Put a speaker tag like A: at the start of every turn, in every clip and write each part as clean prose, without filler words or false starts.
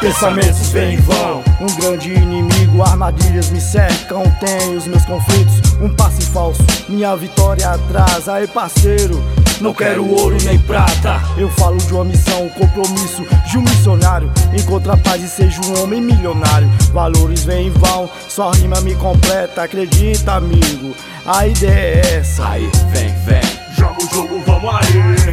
A: pensamentos vêm e vão. Um grande inimigo, armadilhas me cercam. Tenho os meus conflitos, um passe falso, minha vitória atrás. Aí parceiro, não quero ouro nem prata. Eu falo de uma missão, um compromisso de um missionário. Encontra a paz e seja um homem milionário. Valores vêm e vão, só rima me completa. Acredita amigo, a ideia é essa.
B: Aí, vem,
C: joga o jogo, vamos aí.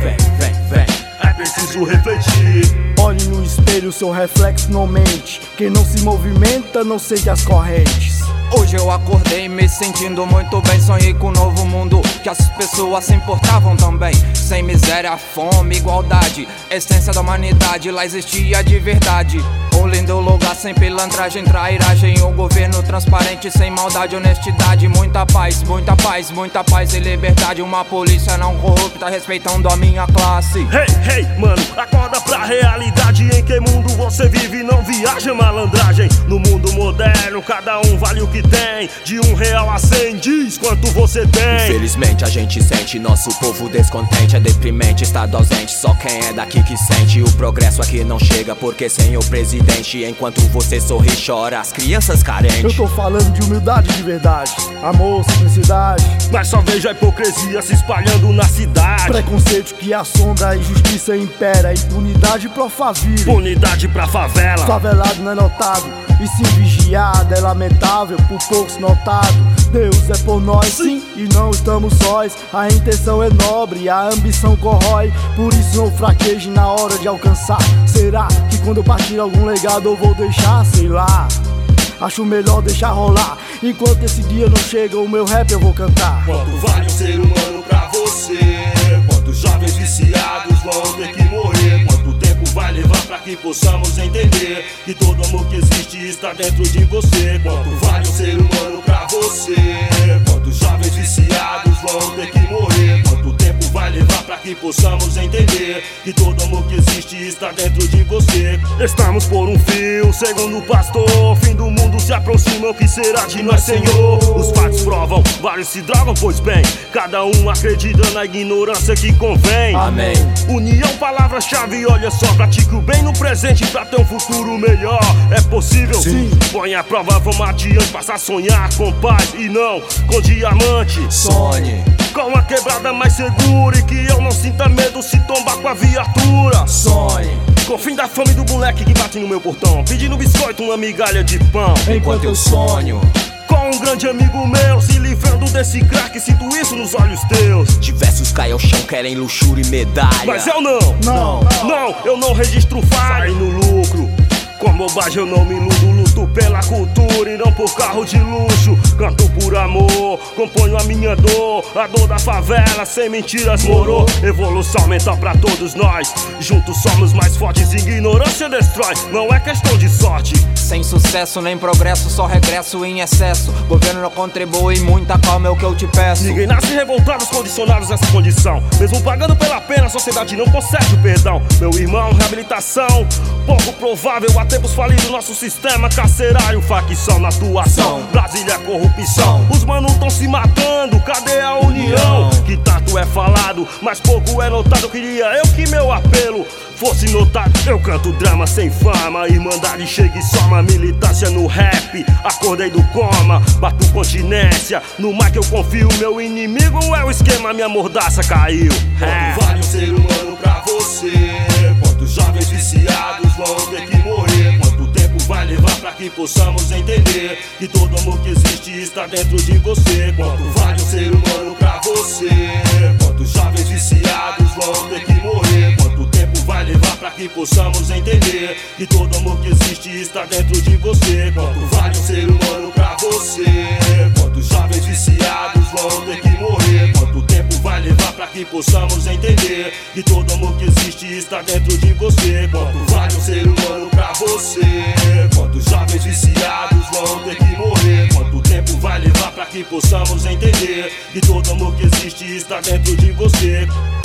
B: vem.
C: É preciso refletir.
A: Olhe no espelho, seu reflexo não mente. Quem não se movimenta não sente as correntes.
D: Hoje eu acordei me sentindo muito bem. Sonhei com um novo mundo que as pessoas se importavam também. Sem miséria, fome, igualdade, essência da humanidade. Lá existia de verdade. Um lindo lugar sem pilantragem, trairagem. Um governo transparente, sem maldade, honestidade. Muita paz, muita paz, muita paz e liberdade. Uma polícia não corrupta, respeitando a minha classe.
C: Hey, mano, acorda pra realidade. Em que mundo você vive? Não viaja malandragem. No mundo moderno, cada um vale o que tem. De R$1 a 100, diz quanto você tem.
B: Infelizmente a gente sente nosso povo descontente. É deprimente, estado ausente, só quem é daqui que sente. O progresso aqui não chega porque sem o presidente. Enquanto você sorri e chora, as crianças carentes.
A: Eu tô falando de humildade de verdade, amor, simplicidade.
C: Mas só vejo a hipocrisia se espalhando na cidade.
A: Preconceito que assombra, a injustiça impera. Impunidade pro favela,
C: impunidade pra favela.
A: Favelado não é notado, e sim vigiado. É lamentável, por poucos notado. Deus é por nós, sim, e não estamos sós. A intenção é nobre, a ambição corrói. Por isso não fraqueje na hora de alcançar. Será que quando eu partir algum legado eu vou deixar? Sei lá, acho melhor deixar rolar. Enquanto esse dia não chega, o meu rap eu vou cantar.
C: Quanto vale um ser humano pra você? Quantos jovens viciados vão ter que morrer? Quanto tempo vai levar pra que possamos entender que todo amor que existe está dentro de você? Quanto vale um ser humano pra você? Quantos jovens viciados vão ter que morrer? Quanto tempo vai levar pra que possamos entender que todo amor que existe está dentro de você? Estamos por um fio, segundo o pastor. Fim do mundo se aproxima, o que será de nós, Senhor? Os fatos provam, vários se drogam, pois bem, cada um acredita na ignorância que convém.
B: Amém.
C: União, palavra-chave, olha só. Pratique o bem no presente pra ter um futuro melhor. É possível?
A: Sim.
C: Põe a prova, vamos adiante. Passa a sonhar com paz e não com diamante.
B: Sonhe,
C: Com uma quebrada mais segura e que eu não sinta medo se tombar com a viatura.
B: sonhe,
C: Com o fim da fome do moleque que bate no meu portão, pedindo biscoito, uma migalha de pão.
B: enquanto eu sonho.
C: Com um grande amigo meu, se livrando desse crack, sinto isso nos olhos teus.
B: Diversos caem ao chão, querem luxúria e medalha.
C: Mas eu não,
A: Não.
C: eu não registro falha no lucro. Com bobagem eu não me iludo, luto pela cultura e não por carro de luxo. Canto por amor, componho a minha dor, a dor da favela, sem mentiras morou. Evolução mental pra todos nós, juntos somos mais fortes, ignorância destrói, não é questão de sorte.
D: Sem sucesso nem progresso, só regresso em excesso. Governo não contribui, muita calma é o que eu te peço.
C: Ninguém nasce revoltados, condicionados nessa condição. Mesmo pagando pela pena, a sociedade não concede o perdão. Meu irmão, reabilitação, pouco provável. Há tempos falidos, nosso sistema carcerário. Facção na atuação, Brasília corrupção. Os manos tão se matando, cadê a união? Que tanto é falado, mas pouco é notado. Queria eu que meu apelo fosse notado. Eu canto drama sem fama, irmandade chega e soma. Militância no rap, acordei do coma. Bato continência, no mic eu confio. Meu inimigo é o esquema, minha mordaça caiu. Quanto vale um ser humano pra você? Quantos jovens viciados vão ter que morrer? Quanto tempo vai levar pra que possamos entender que todo amor que existe está dentro de você? Quanto vale um ser humano pra você? Quantos jovens viciados vão ter que morrer? Quanto tempo vai levar pra que possamos entender que todo amor que existe está dentro de você? Quanto vale um ser humano pra você? Quantos jovens viciados vão ter que morrer? Quanto tempo vai levar pra que possamos entender que todo amor que existe está dentro de você? Quanto vale um ser humano pra você? Quantos jovens viciados vão ter que morrer? Quanto tempo vai levar pra que possamos entender que todo amor que existe está dentro de você?